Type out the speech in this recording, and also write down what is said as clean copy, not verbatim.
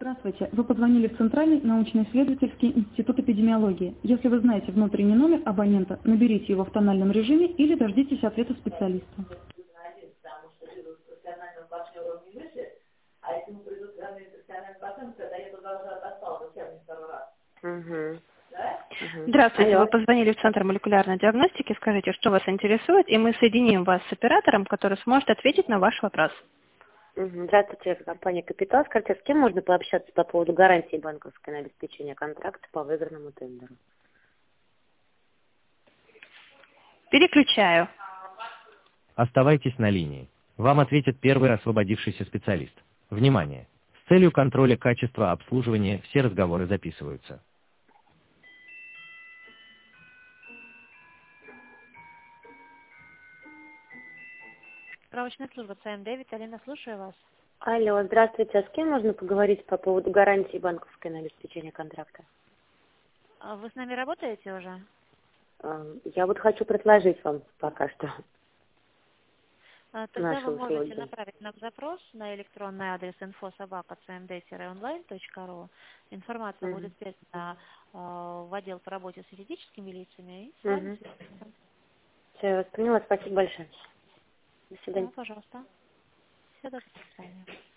Здравствуйте. Вы позвонили в Центральный научно-исследовательский институт эпидемиологии. Если вы знаете внутренний номер абонента, наберите его в тональном режиме или дождитесь ответа специалиста. Угу. Здравствуйте, Алло. вы позвонили в Центр молекулярной диагностики. Скажите, что вас интересует, и мы соединим вас с оператором, который сможет ответить на ваш вопрос. Здравствуйте, это компания «Капитал». Скажите, с кем можно пообщаться по поводу гарантии банковской на обеспечение контракта по выигранному тендеру? Переключаю. Оставайтесь на линии. Вам ответит первый освободившийся специалист. Внимание! С целью контроля качества обслуживания все разговоры записываются. Справочная служба ЦМ-9. Алина, слушаю вас. Алло, здравствуйте. А с кем можно поговорить по поводу гарантии банковской на обеспечение контракта? Вы с нами работаете уже? Я вот хочу предложить вам пока что Тогда наши вы можете услуги. направить нам запрос на электронный адрес info@cmd-online.ru. Информация будет передана в отдел по работе с юридическими лицами. И с вами свяжутся. Все, я вас поняла. Спасибо большое. До свидания. Пожалуйста. Все, до свидания.